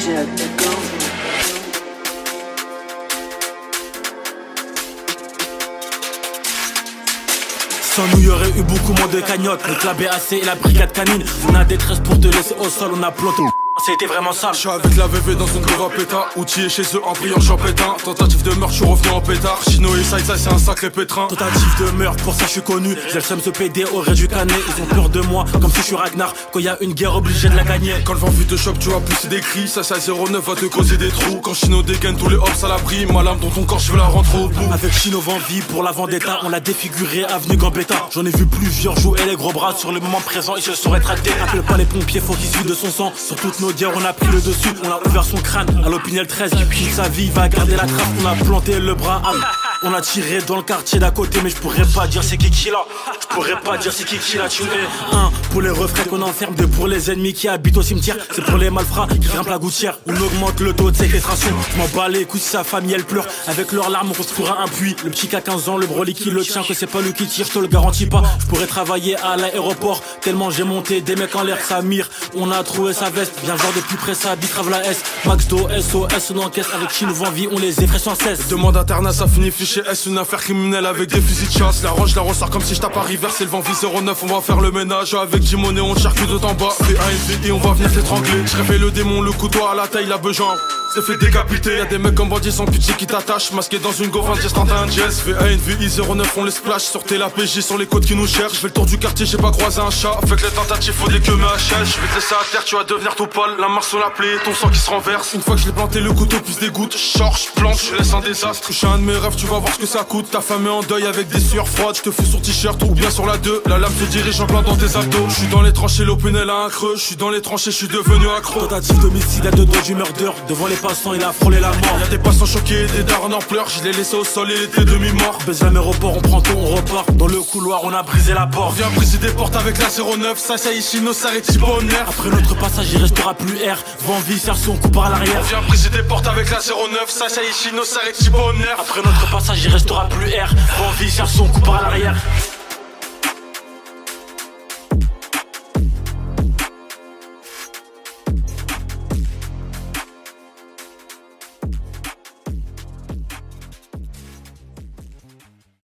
Sans nous y'aurait eu beaucoup moins de cagnottes. Avec la BAC et la brigade canine, on a des tresses pour te laisser au sol, on a planté. C'était vraiment sale. Je suis avec la VV dans une grove à pétard. Outillé chez eux en brillant champétain. Tentative de meurtre, je suis revenu en pétard. Chino et Saïsa, c'est un sacré pétrin. Tentative de meurtre, pour ça je suis connu. J'ai le seum se PD aurait dû canner. Ils ont peur de moi, comme si je suis Ragnar. Quand y a une guerre, obligé de la gagner. Quand le vent vite te choque, tu vas pousser des cris. Ça 09 va te causer des trous. Quand Chino dégaine tous les hops à l'abri. Ma lame dans ton corps, je veux la rentrer au bout. Avec Chino Vanvi pour la vendetta, on l'a défiguré avenue Gambetta. J'en ai vu plusieurs jouer les gros bras. Sur le moment présent, ils se sont rétractés. Appelle pas les pompiers, faut qu'ils suivent de son sang. Sur toutes nos guerres, on a pris le dessus. On a ouvert son crâne à l'Opinel 13. Qui sa vie va garder la trace. On a planté le bras. On a tiré dans le quartier d'à côté. Mais je pourrais pas dire c'est qui là. Je pourrais pas dire c'est qui l'a tué. Un pour les refrains qu'on enferme. Deux pour les ennemis qui habitent au cimetière. C'est pour les malfrats qui grimpent la gouttière. On augmente le taux de séquestration. Je m'en bats les couilles si sa famille elle pleure. Avec leurs larmes on construira un puits. Le petit qu'à 15 ans, le broly qui le tient. Que c'est pas lui qui tire, je te le garantis pas. Je pourrais travailler à l'aéroport. Tellement j'ai monté des mecs en l'air que ça mire. On a trouvé sa veste. Viens voir de plus près ça. Bitrave la S. Max Do, SOS, on encaisse. Avec Chino Vanvi, on les effraie sans cesse. Demande internat, ça finit fiché S. Une affaire criminelle avec des fusils de chasse. La roche, la ressort comme si je tape à River. C'est le Vanvi 09, on va faire le ménage. Avec Jimon et on cherche que d'autant bas. V1 et on va venir t'étrangler. Je réveille le démon, le couteau à la taille, la besoin. C'est fait décapiter, y'a des mecs comme bandits sans pitié qui t'attachent. Masqués dans une gaufre, un geste en un jazz. V1, VI09, on les splash. Sortez la PJ sur les côtes qui nous cherchent. Je fais le tour du quartier, j'ai pas croisé un chat. Avec les tentatives, faut des queues mais HS. Je vais te laisser à terre, tu vas devenir tout pâle. La marche sur la plaie, ton sang qui se renverse. Une fois que je l'ai planté, le couteau plus des gouttes. Je plante, je laisse un désastre. Je suis un de mes rêves, tu vas voir ce que ça coûte. Ta femme est en deuil avec des sueurs froides. Je te fous sur t-shirt ou bien sur la 2. La lame te dirige en plein dans tes abdos. Je suis dans les tranchées, l'Openel a un creux. Je suis dans les tranchées, je suis devenu accro. Tentative d'homicide à deux doigts du murder. Devant les passants, il a frôlé la mort. Y'a des passants choqués, des darons en pleurs. Je l'ai laissé au sol, il était demi-mort. Baisse l'aéroport, on prend tout, on repart. Dans le couloir, on a brisé la porte. Viens briser des portes avec la 09. Ça Ishino, ça bonheur. Après notre passage, il restera plus R. Vanvi sert son coup par l'arrière. Viens briser des portes avec la 09. Ça Ishino, ça bonheur. Après notre passage, il restera plus R. Vanvi sert son coup par l'arrière.